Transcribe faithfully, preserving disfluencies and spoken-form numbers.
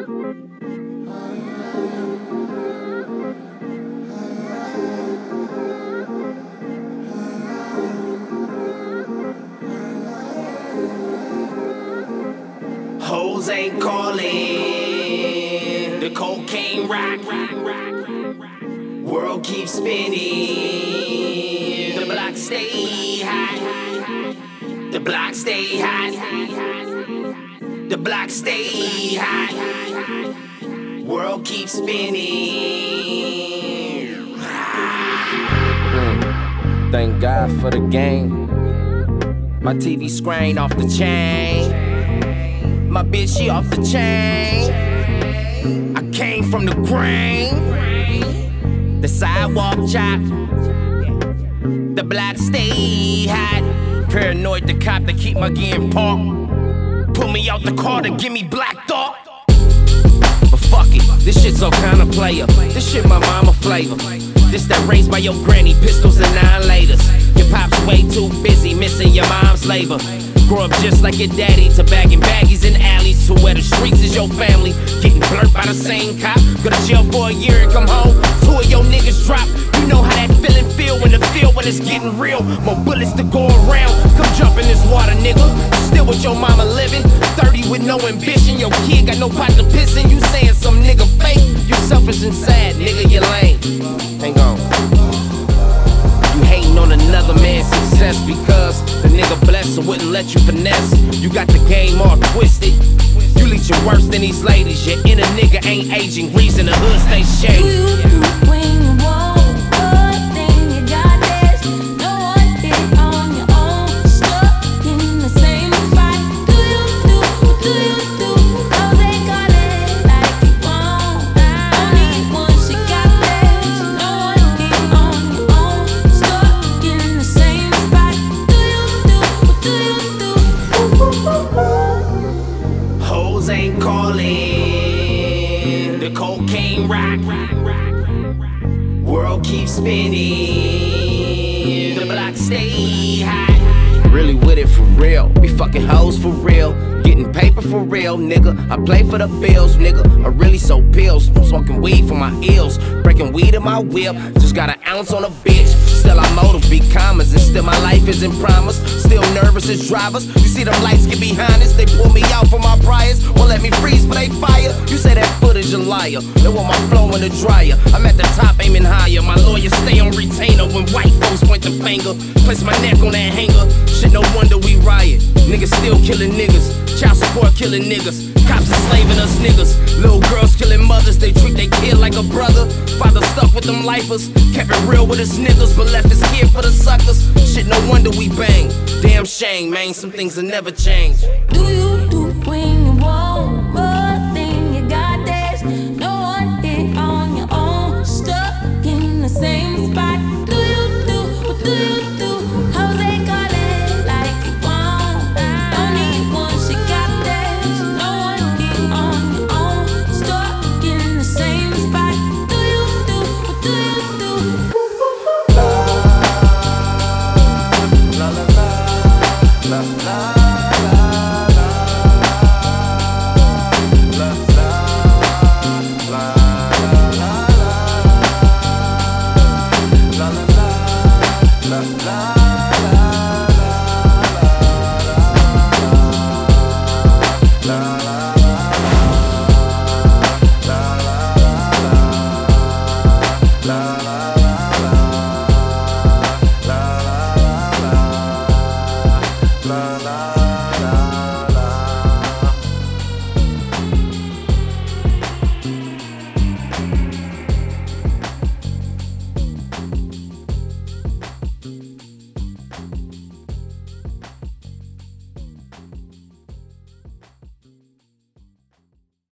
Hoes ain't calling, the cocaine rock, world keeps spinning, the block stay hot, the block stay hot, the block stay hot, world keeps spinning. mm. Thank God for the game. My T V screen off the chain. My bitch, she off the chain. I came from the grain. The sidewalk chop. The block stay hot. Paranoid the cop that keep my gear in park. Pull me out the car to give me black thought. But fuck it, this shit so kinda player. This shit my mama flavor. This that raised by your granny, pistols and nine laters. Your pop's way too busy missing your mom's labor. Grow up just like your daddy, to bagging baggies in alleys, to where the streets is your family. Getting blurred by the same cop. Go to jail for a year and come home. Two of your niggas drop. You know how that feeling feel when the feel when it's getting real. More bullets to go around. Come jump in this water, nigga. Still with your mama living. thirty with no ambition. Your kid got no pot to piss in. You saying some nigga fake. You selfish and sad, nigga. You lame. Hang on. You hating on another man's success because the nigga blessed and wouldn't let you finesse. You got the game all twisted. You leeching worse than these ladies. Your inner nigga ain't aging. Reason the hood stay shady. Do you do when you want good thing you got this? No one did on your own. Stuck in the same spot. Do you do? What do you do? Those they got it like you want. Only one she got this. No one did on your own. Stuck in the same spot. Do you do? What do you do? Hoes ain't calling, the cocaine rock, world keeps spinning, the block stay hot. Really with it for real. We fucking hoes for real. Getting paper for real, nigga. I play for the bills, nigga. I really sold pills. Smoking weed for my ills. Breaking weed in my whip. Just got an ounce on a bitch. Still I motive big commas. And still my life is in promise. Still nervous as drivers. You see them lights get behind us. They pull me out for my priors. Won't let me freeze but they fire. You say that footage a liar. They want my flow in the dryer. I'm at the top aiming higher. My lawyers stay on retainer when white folks point the finger. Place my neck on that hanger. Shit, no wonder we riot. Niggas still killing niggas. Child support killing niggas. Cops enslaving us niggas. Little girls killing mothers. They treat their kid like a brother. Father stuck with them lifers. Kept it real with his niggas, but left his kid for the suckers. Shit, no wonder we bang. Damn shame, man. Some things will never change. Do you do when